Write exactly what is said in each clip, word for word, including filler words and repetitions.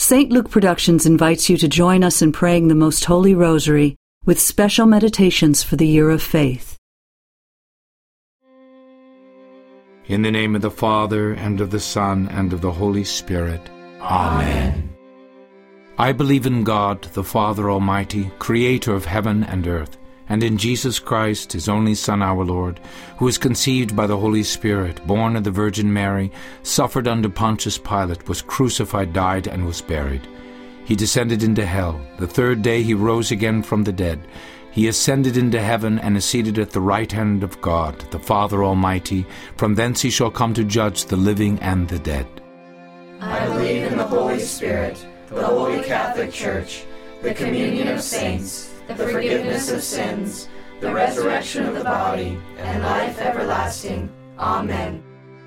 Saint Luke Productions invites you to join us in praying the Most Holy Rosary with special meditations for the Year of Faith. In the name of the Father, and of the Son, and of the Holy Spirit. Amen. I believe in God, the Father Almighty, creator of heaven and earth, and in Jesus Christ, his only Son, our Lord, who was conceived by the Holy Spirit, born of the Virgin Mary, suffered under Pontius Pilate, was crucified, died, and was buried. He descended into hell. The third day he rose again from the dead. He ascended into heaven and is seated at the right hand of God, the Father Almighty. From thence he shall come to judge the living and the dead. I believe in the Holy Spirit, the Holy Catholic Church, the communion of saints, the forgiveness of sins, the resurrection of the body, and life everlasting. Amen.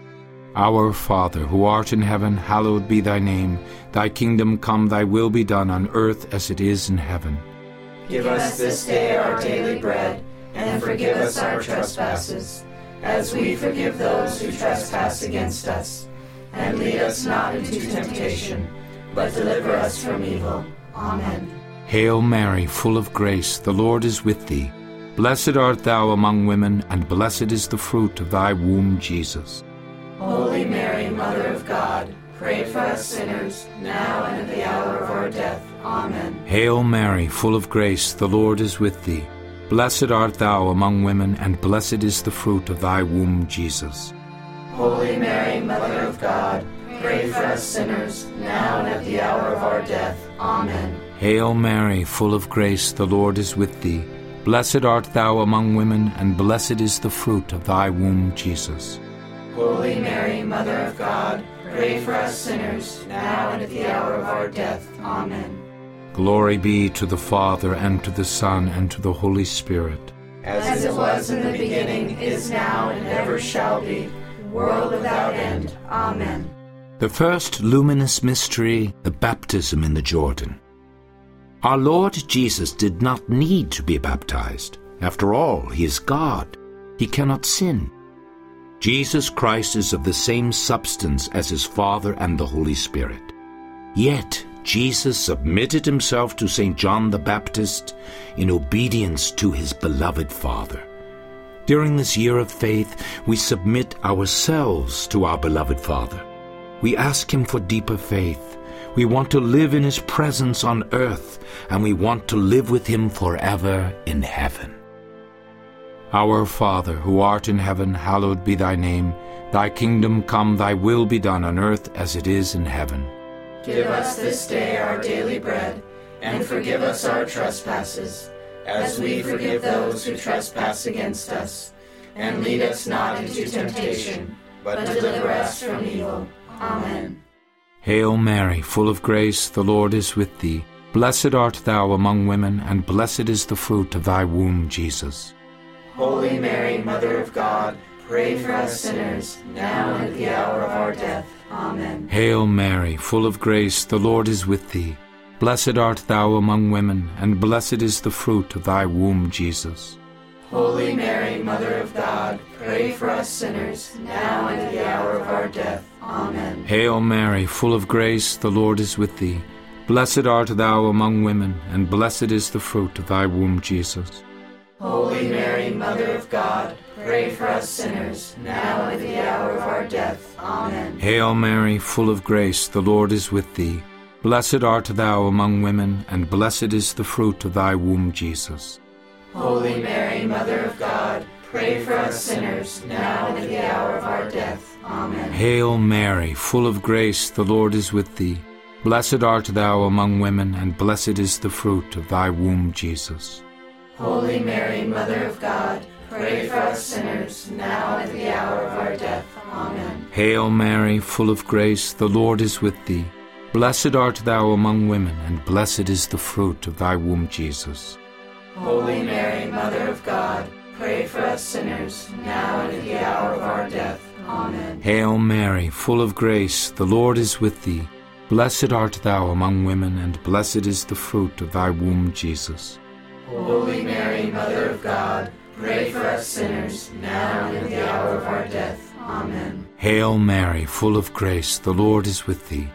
Our Father, who art in heaven, hallowed be thy name. Thy kingdom come, thy will be done on earth as it is in heaven. Give us this day our daily bread, and forgive us our trespasses, as we forgive those who trespass against us. And lead us not into temptation, but deliver us from evil. Amen. Hail Mary, full of grace, the Lord is with thee. Blessed art thou among women, and blessed is the fruit of thy womb, Jesus. Holy Mary, Mother of God, pray for us sinners, now and at the hour of our death. Amen. Hail Mary, full of grace, the Lord is with thee. Blessed art thou among women, and blessed is the fruit of thy womb, Jesus. Holy Mary, Mother of God, pray for us sinners, now and at the hour of our death. Amen. Hail Mary, full of grace, the Lord is with thee. Blessed art thou among women, and blessed is the fruit of thy womb, Jesus. Holy Mary, Mother of God, pray for us sinners, now and at the hour of our death. Amen. Glory be to the Father, and to the Son, and to the Holy Spirit. As it was in the beginning, is now, and ever shall be, world without end. Amen. The first luminous mystery, the baptism in the Jordan. Our Lord Jesus did not need to be baptized. After all, he is God. He cannot sin. Jesus Christ is of the same substance as his Father and the Holy Spirit. Yet, Jesus submitted himself to Saint John the Baptist in obedience to his beloved Father. During this year of faith, we submit ourselves to our beloved Father. We ask him for deeper faith. We want to live in his presence on earth, and we want to live with him forever in heaven. Our Father, who art in heaven, hallowed be thy name. Thy kingdom come, thy will be done on earth as it is in heaven. Give us this day our daily bread, and forgive us our trespasses, as we forgive those who trespass against us. And lead us not into temptation, but deliver us from evil. Amen. Hail Mary, full of grace, the Lord is with thee. Blessed art thou among women, and blessed is the fruit of thy womb, Jesus. Holy Mary, Mother of God, pray for us sinners, now and at the hour of our death. Amen. Hail Mary, full of grace, the Lord is with thee. Blessed art thou among women, and blessed is the fruit of thy womb, Jesus. Holy Mary, Mother of God, pray for us sinners, now and at the hour of our death. Amen. Hail Mary, full of grace, the Lord is with thee. Blessed art thou among women, and blessed is the fruit of thy womb, Jesus. Holy Mary, Mother of God, pray for us sinners, now and at the hour of our death. Amen. Hail Mary, full of grace, the Lord is with thee. Blessed art thou among women, and blessed is the fruit of thy womb, Jesus. Holy Mary, Mother of God, pray for us sinners, now and at the hour of our death. Amen. Hail Mary, full of grace, the Lord is with thee. Blessed art thou among women, and blessed is the fruit of thy womb, Jesus. Holy Mary, Mother of God, pray for us sinners, now and at the hour of our death. Amen. Hail Mary, full of grace, the Lord is with thee. Blessed art thou among women, and blessed is the fruit of thy womb, Jesus. Holy Mary, Mother of God, pray for us sinners, now and at the hour of our death. Amen. Hail Mary, full of grace, the Lord is with thee. Blessed art thou among women, and blessed is the fruit of thy womb, Jesus. Holy Mary, Mother of God, pray for us sinners, now and at the hour of our death. Amen. Hail Mary, full of grace, the Lord is with thee.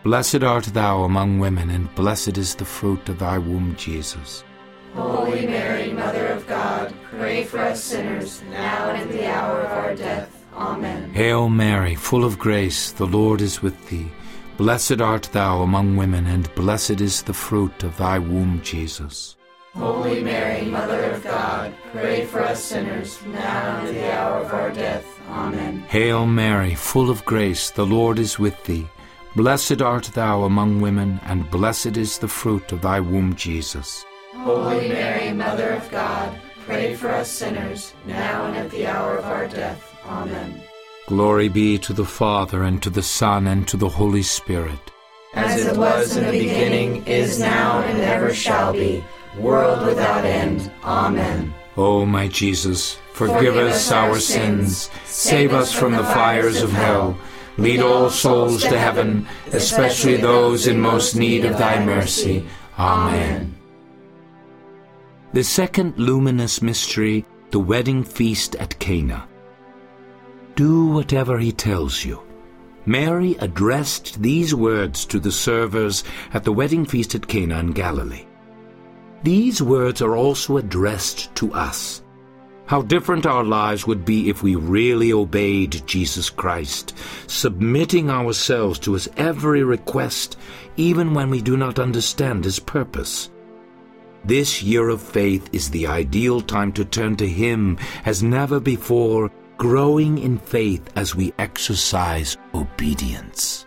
Blessed art thou among women, and blessed is the fruit of thy womb, Jesus. Holy Mary, Mother of God, pray for us sinners, now and at the hour of our death. Amen. Hail Mary, full of grace, the Lord is with thee. Blessed art thou among women, and blessed is the fruit of thy womb, Jesus. Holy Mary, Mother of God, pray for us sinners, now and at the hour of our death. Amen. Hail Mary, full of grace, the Lord is with thee. Blessed art thou among women, and blessed is the fruit of thy womb, Jesus. Holy Mary, Mother of God, pray for us sinners, now and at the hour of our death. Amen. Glory be to the Father, and to the Son, and to the Holy Spirit. As it was in the beginning, is now, and ever shall be, world without end. Amen. O my Jesus, forgive us our sins, save us from the fires of hell, lead all souls to heaven, especially those in most need of thy mercy. Amen. The second luminous mystery, the wedding feast at Cana. Do whatever he tells you. Mary addressed these words to the servers at the wedding feast at Cana in Galilee. These words are also addressed to us. How different our lives would be if we really obeyed Jesus Christ, submitting ourselves to his every request, even when we do not understand his purpose. This year of faith is the ideal time to turn to him as never before, growing in faith as we exercise obedience.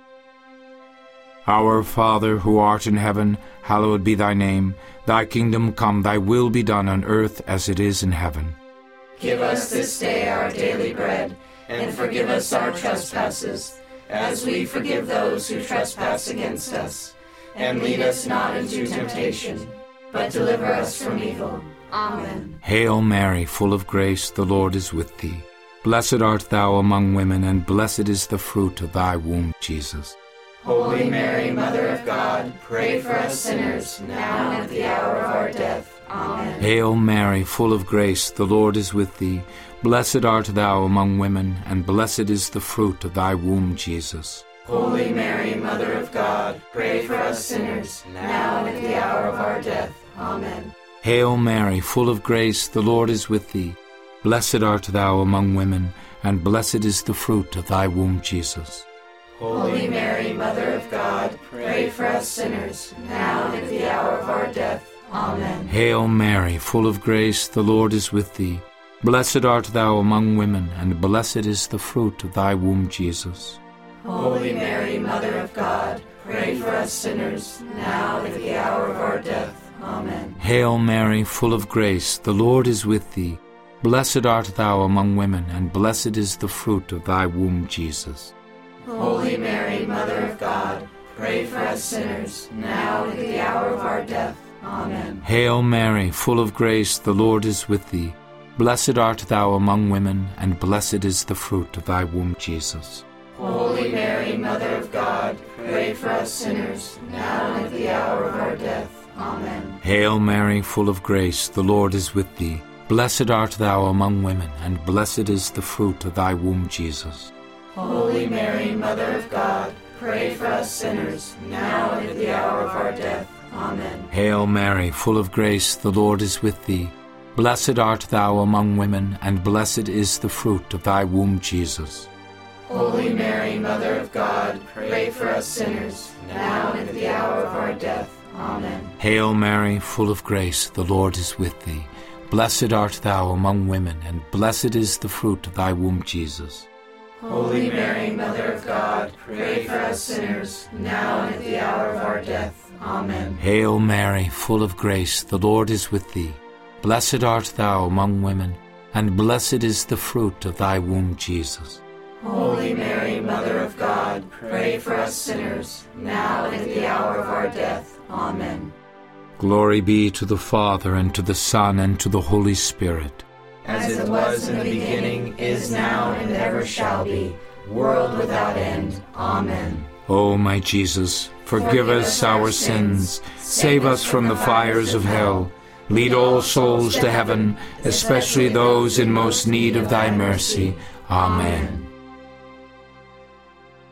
Our Father, who art in heaven, hallowed be thy name. Thy kingdom come, thy will be done on earth as it is in heaven. Give us this day our daily bread, and forgive us our trespasses, as we forgive those who trespass against us. And lead us not into temptation, but deliver us from evil. Amen. Hail Mary, full of grace, the Lord is with thee. Blessed art thou among women, and blessed is the fruit of thy womb, Jesus. Holy Mary, Mother of God, pray for us sinners, now and at the hour of our death. Amen. Hail Mary, full of grace, the Lord is with thee. Blessed art thou among women, and blessed is the fruit of thy womb, Jesus. Holy Mary, Mother of God, pray for us sinners, now and at the hour of our death. Amen. Hail Mary, full of grace, the Lord is with thee. Blessed art thou among women, and blessed is the fruit of thy womb, Jesus. Holy Mary, Mother of God, pray for us sinners, now and at the hour of our death. Amen. Hail Mary, full of grace, the Lord is with thee. Blessed art thou among women, and blessed is the fruit of thy womb, Jesus. Holy Mary, Mother of God, pray for us sinners, now and at the hour of our death. Amen. Hail Mary, full of grace, the Lord is with thee. Blessed art thou among women, and blessed is the fruit of thy womb, Jesus. Holy Mary, Mother of God, pray for us sinners, now and at the hour of our death. Amen. Hail Mary, full of grace, the Lord is with thee. Blessed art thou among women, and blessed is the fruit of thy womb, Jesus. Holy Mary, Mother of God, pray for us sinners, now and at the hour of our death. Amen. Hail Mary, full of grace, the Lord is with thee. Blessed art thou among women, and blessed is the fruit of thy womb, Jesus. Holy Mary, Mother of God, pray for us sinners, now and at the hour of our death. Amen. Hail Mary, full of grace, the Lord is with thee. Blessed art thou among women, and blessed is the fruit of thy womb, Jesus. Holy Mary, Mother of God, pray for us sinners, now and at the hour of our death. Amen. Hail Mary, full of grace, the Lord is with thee. Blessed art thou among women, and blessed is the fruit of thy womb, Jesus. Holy Mary, Mother of God, pray for us sinners, now and at the hour of our death. Amen. Hail Mary, full of grace, the Lord is with thee. Blessed art thou among women, and blessed is the fruit of thy womb, Jesus. Holy Mary, Mother of God, pray for us sinners, now and at the hour of our death. Amen. Glory be to the Father, and to the Son, and to the Holy Spirit. As it was in the beginning, is now, and ever shall be, world without end. Amen. O my Jesus, forgive us our sins, save us from the fires of hell, lead all souls to heaven, especially those in most need of thy mercy. Amen.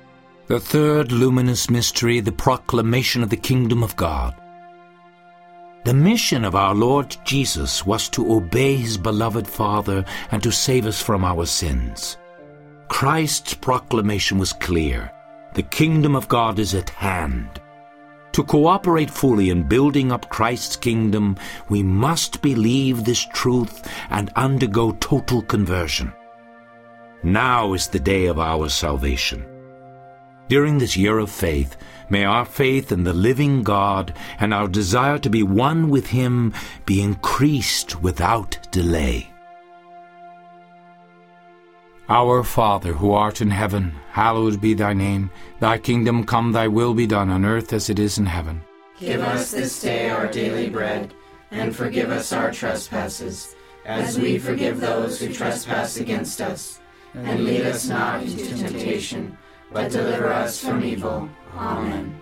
The third luminous mystery, the proclamation of the kingdom of God. The mission of our Lord Jesus was to obey his beloved Father and to save us from our sins. Christ's proclamation was clear. The kingdom of God is at hand. To cooperate fully in building up Christ's kingdom, we must believe this truth and undergo total conversion. Now is the day of our salvation. During this year of faith, may our faith in the living God and our desire to be one with him be increased without delay. Our Father, who art in heaven, hallowed be thy name. Thy kingdom come, thy will be done on earth as it is in heaven. Give us this day our daily bread, and forgive us our trespasses, as we forgive those who trespass against us. And lead us not into temptation, but deliver us from evil. Amen.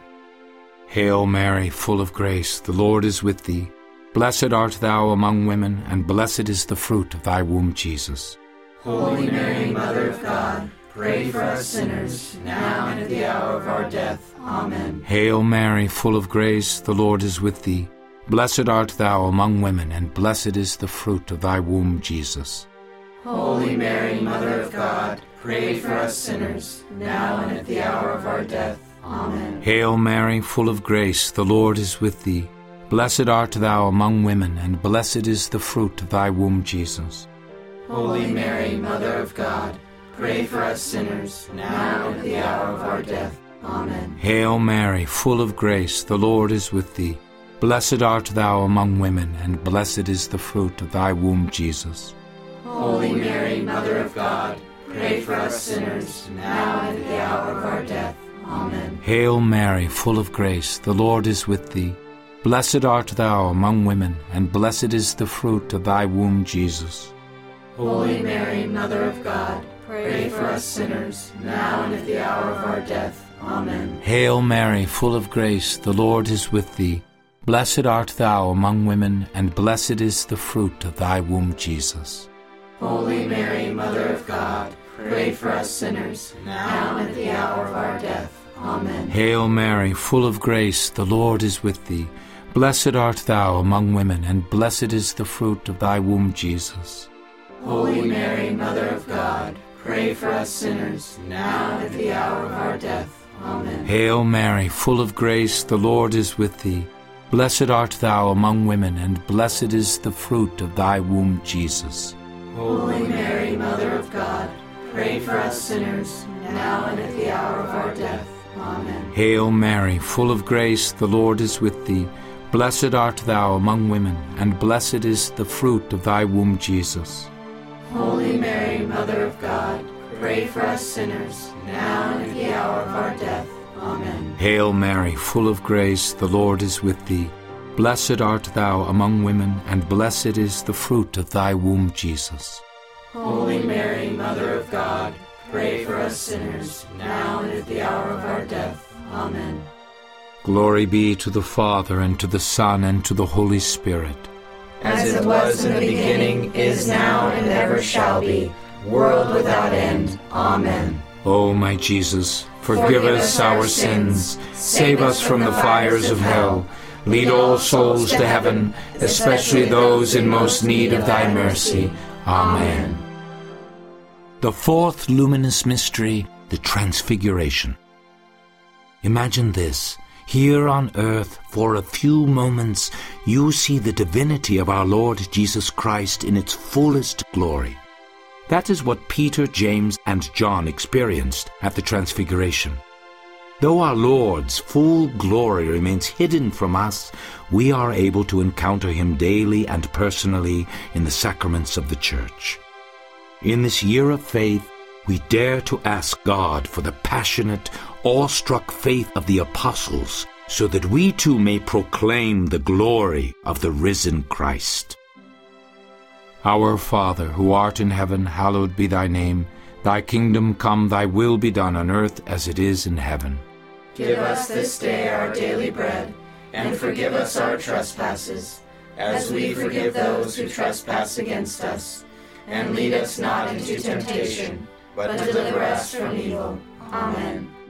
Hail Mary, full of grace, the Lord is with thee. Blessed art thou among women, and blessed is the fruit of thy womb, Jesus. Holy Mary, Mother of God, pray for us sinners, now and at the hour of our death. Amen. Hail Mary, full of grace, the Lord is with thee. Blessed art thou among women, and blessed is the fruit of thy womb, Jesus. Holy Mary, Mother of God, pray for us sinners, now and at the hour of our death. Amen. Hail Mary, full of grace, the Lord is with thee. Blessed art thou among women, and blessed is the fruit of thy womb, Jesus. Holy Mary, Mother of God, pray for us sinners, now and at the hour of our death. Amen. Hail Mary, full of grace, the Lord is with thee. Blessed art thou among women, and blessed is the fruit of thy womb, Jesus. Holy Mary, Mother of God, pray for us sinners, now and at the hour of our death. Amen. Hail Mary, full of grace, the Lord is with thee. Blessed art thou among women, and blessed is the fruit of thy womb, Jesus. Holy Mary, Mother of God, pray for us sinners, now and at the hour of our death. Amen. Hail Mary, full of grace, the Lord is with thee. Blessed art thou among women, and blessed is the fruit of thy womb, Jesus. Holy Mary, Mother of God, pray for us sinners, now and at the hour of our death. Amen. Hail Mary, full of grace, the Lord is with thee. Blessed art thou among women, and blessed is the fruit of thy womb, Jesus. Holy Mary, Mother of God, pray for us sinners, now and at the hour of our death. Amen. Hail Mary, full of grace, the Lord is with thee. Blessed art thou among women, and blessed is the fruit of thy womb, Jesus. Holy Mary, Mother of God, pray for us sinners, now and at the hour of our death. Amen. Hail Mary, full of grace, the Lord is with thee. Blessed art thou among women, and blessed is the fruit of thy womb, Jesus. Holy Mary, Mother of God, pray for us sinners, now and at the hour of our death. Amen. Hail Mary, full of grace, the Lord is with thee. Blessed art thou among women, and blessed is the fruit of thy womb, Jesus. Holy Mary, Mother of God, pray for us sinners, now and at the hour of our death. Amen. Glory be to the Father, and to the Son, and to the Holy Spirit. As it was in the beginning, is now, and ever shall be, world without end. Amen. O my Jesus, forgive us our sins, save us from the fires of hell, lead all souls to heaven, especially those in most need of thy mercy. Amen. The fourth luminous mystery, the Transfiguration. Imagine this. Here on earth, for a few moments, you see the divinity of our Lord Jesus Christ in its fullest glory. That is what Peter, James, and John experienced at the Transfiguration. Though our Lord's full glory remains hidden from us, we are able to encounter him daily and personally in the sacraments of the Church. In this year of faith, we dare to ask God for the passionate, awestruck faith of the apostles, so that we too may proclaim the glory of the risen Christ. Our Father, who art in heaven, hallowed be thy name. Thy kingdom come, thy will be done on earth as it is in heaven. Give us this day our daily bread, and forgive us our trespasses, as we forgive those who trespass against us. And lead us not into temptation, but deliver us from evil. Amen.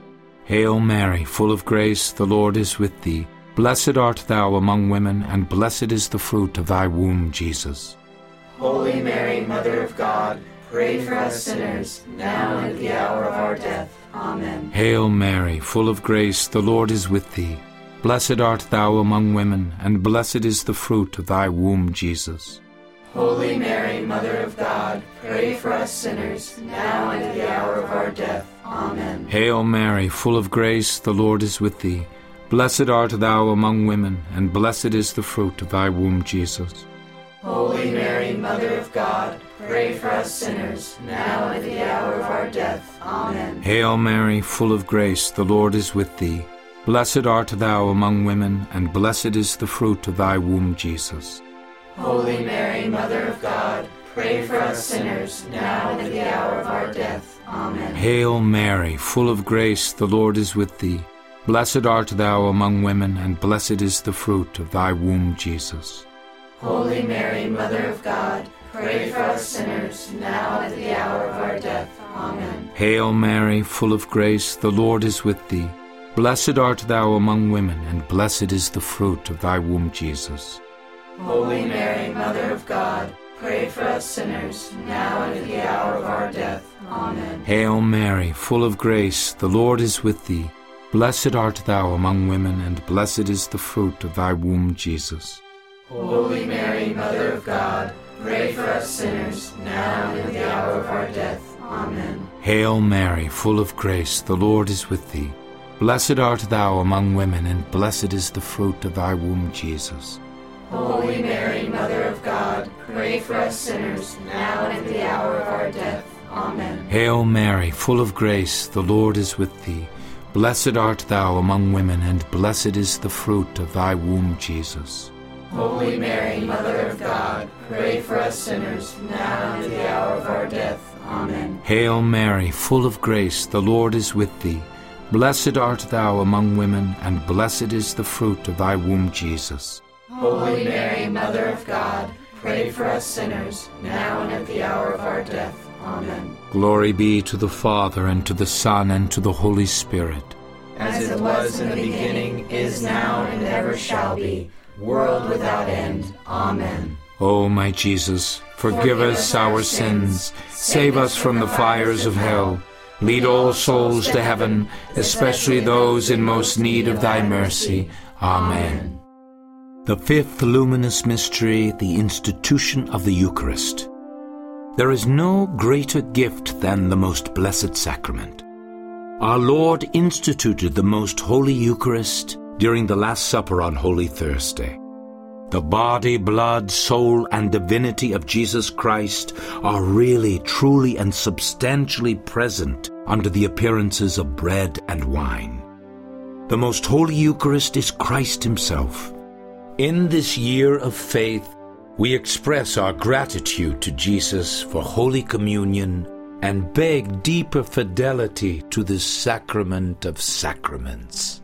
Hail Mary, full of grace, the Lord is with thee. Blessed art thou among women, and blessed is the fruit of thy womb, Jesus. Holy Mary, Mother of God, pray for us sinners, now and at the hour of our death. Amen. Hail Mary, full of grace, the Lord is with thee. Blessed art thou among women, and blessed is the fruit of thy womb, Jesus. Holy Mary, Mother of God, pray for us sinners, now and at the hour of our death. Amen. Hail Mary, full of grace, the Lord is with thee. Blessed art thou among women, and blessed is the fruit of thy womb, Jesus. Holy Mary, Mother of God, pray for us sinners, now and at the hour of our death. Amen. Hail Mary, full of grace, the Lord is with thee. Blessed art thou among women, and blessed is the fruit of thy womb, Jesus. Holy Mary, Mother of God, pray for us sinners, now and at the hour of our death. Amen. Hail Mary, full of grace, the Lord is with thee. Blessed art thou among women, and blessed is the fruit of thy womb, Jesus. Holy Mary, Mother of God, pray for us sinners, now and at the hour of our death. Amen. Hail Mary, full of grace, the Lord is with thee. Blessed art thou among women, and blessed is the fruit of thy womb, Jesus. Holy Mary, Mother of God, pray for us sinners, now and at the hour of our death. Amen. Hail Mary, full of grace, the Lord is with thee. Blessed art thou among women, and blessed is the fruit of thy womb, Jesus. Holy Mary, Mother of God, pray for us sinners, now and at the hour of our death. Amen. Hail Mary, full of grace, the Lord is with thee. Blessed art thou among women, and blessed is the fruit of thy womb, Jesus. Holy Mary, Mother of God, pray for us sinners, now and at the hour of our death. Amen. Hail Mary, full of grace, the Lord is with thee. Blessed art thou among women, and blessed is the fruit of thy womb, Jesus. Holy Mary, Mother of God, pray for us sinners, now and at the hour of our death. Amen. Hail Mary, full of grace, the Lord is with thee. Blessed art thou among women, and blessed is the fruit of thy womb, Jesus. Holy Mary, Mother of God, pray for us sinners, now and at the hour of our death. Amen. Glory be to the Father, and to the Son, and to the Holy Spirit. As it was in the beginning, is now, and ever shall be, world without end. Amen. O my Jesus, forgive us our sins, save us from the fires of hell, lead all souls to heaven, especially those in most need of thy mercy. Amen. The fifth luminous mystery, the institution of the Eucharist. There is no greater gift than the most blessed sacrament. Our Lord instituted the most holy Eucharist during the Last Supper on Holy Thursday. The body, blood, soul, and divinity of Jesus Christ are really, truly, and substantially present under the appearances of bread and wine. The most holy Eucharist is Christ himself. In this year of faith, we express our gratitude to Jesus for Holy Communion and beg deeper fidelity to this sacrament of sacraments.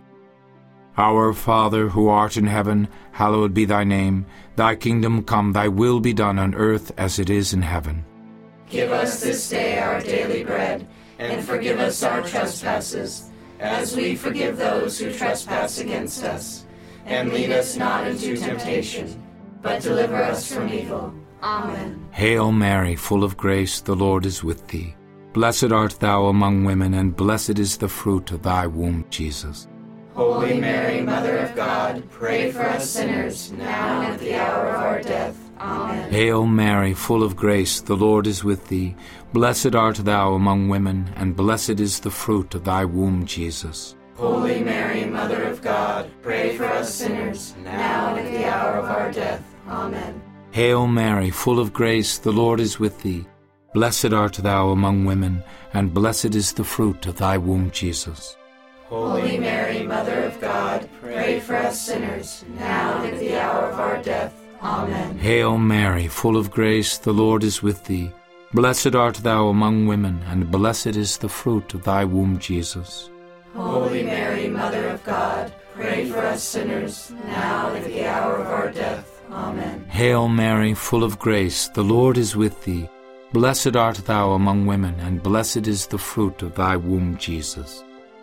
Our Father, who art in heaven, hallowed be thy name. Thy kingdom come, thy will be done on earth as it is in heaven. Give us this day our daily bread, and forgive us our trespasses, as we forgive those who trespass against us. And lead us not into temptation, but deliver us from evil. Amen. Hail Mary, full of grace, the Lord is with thee. Blessed art thou among women, and blessed is the fruit of thy womb, Jesus. Holy Mary, Mother of God, pray for us sinners, now and at the hour of our death. Amen. Hail Mary, full of grace, the Lord is with thee. Blessed art thou among women, and blessed is the fruit of thy womb, Jesus. Holy Mary, Mother of God, pray for us sinners, now and at the hour of our death. Amen. Hail Mary, full of grace, the Lord is with thee. Blessed art thou among women, and blessed is the fruit of thy womb, Jesus. Holy Mary, Mother of God, pray for us sinners, now and at the hour of our death. Amen. Hail Mary, full of grace, the Lord is with thee. Blessed art thou among women, and blessed is the fruit of thy womb, Jesus. Holy Mary, Mother of God, pray for us sinners, now and at the hour of our death. Amen. Hail Mary, full of grace, the Lord is with thee. Blessed art thou among women, and blessed is the fruit of thy womb, Jesus.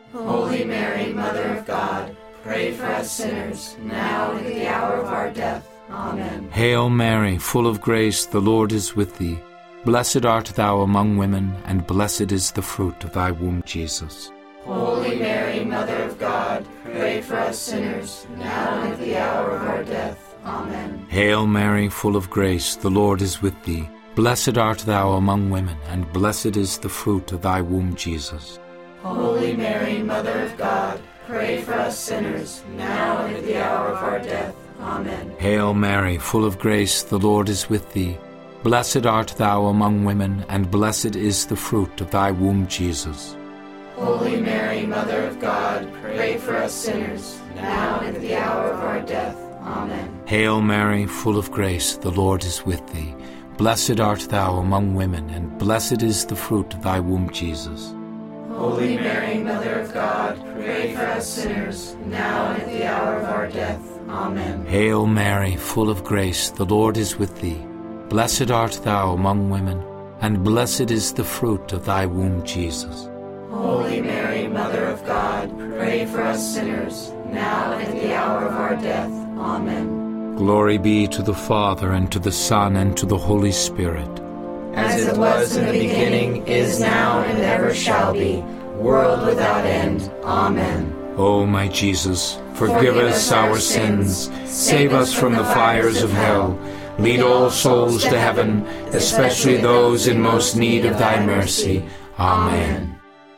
Holy Mary, Mother of God, pray for us sinners, now and at the hour of our death. Amen. Hail Mary, full of grace, the Lord is with thee. Blessed art thou among women, and blessed is the fruit of thy womb, Jesus. Holy Mary, Mother of God, pray for us sinners, now and at the hour of our death. Amen. Hail Mary, full of grace, the Lord is with thee. Blessed art thou among women, and blessed is the fruit of thy womb, Jesus. Holy Mary, Mother of God, pray for us sinners, now and at the hour of our death. Amen. Hail Mary, full of grace, the Lord is with thee. Blessed art thou among women, and blessed is the fruit of thy womb, Jesus. Holy Mary, Mother of God, pray for us sinners, now and at the hour of our death. Amen. Hail Mary, full of grace, the Lord is with thee. Blessed art thou among women, and blessed is the fruit of thy womb, Jesus. Holy Mary, Mother of God, pray for us sinners, now and at the hour of our death. Amen. Hail Mary, full of grace, the Lord is with thee. Blessed art thou among women, and blessed is the fruit of thy womb, Jesus. Holy Mary, Mother of God, pray for us sinners, now and at the hour of our death. Amen. Glory be to the Father, and to the Son, and to the Holy Spirit. As it was in the beginning, is now, and ever shall be, world without end. Amen. O my Jesus, forgive us our sins, save us from the fires of hell, lead all souls to heaven, especially those in most need of thy mercy. Amen.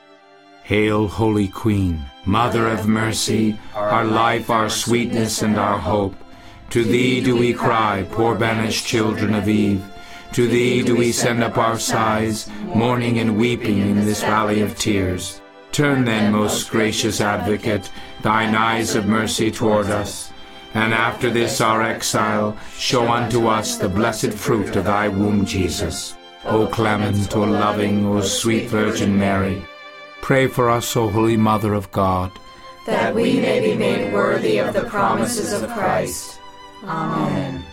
Hail, Holy Queen, Mother of mercy, our life, our sweetness, and our hope. To thee do we cry, poor banished children of Eve. To thee do we send up our sighs, mourning and weeping in this valley of tears. Turn then, most gracious Advocate, thine eyes of mercy toward us, and after this our exile, show unto us the blessed fruit of thy womb, Jesus. O clement, O loving, O sweet Virgin Mary, pray for us, O Holy Mother of God, that we may be made worthy of the promises of Christ. Amen.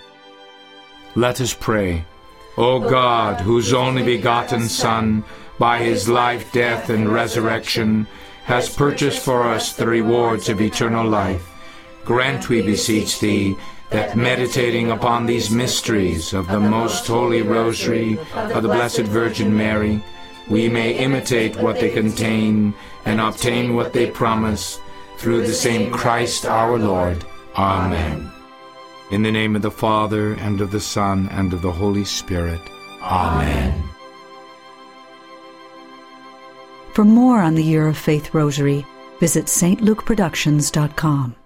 Let us pray. O God, whose only begotten Son, by his life, death, and resurrection, has purchased for us the rewards of eternal life, grant, we beseech thee, that meditating upon these mysteries of the most holy rosary of the Blessed Virgin Mary, we may imitate what they contain and obtain what they promise, through the same Christ our Lord. Amen. In the name of the Father, and of the Son, and of the Holy Spirit. Amen. For more on the Year of Faith Rosary, visit S T Luke Productions dot com.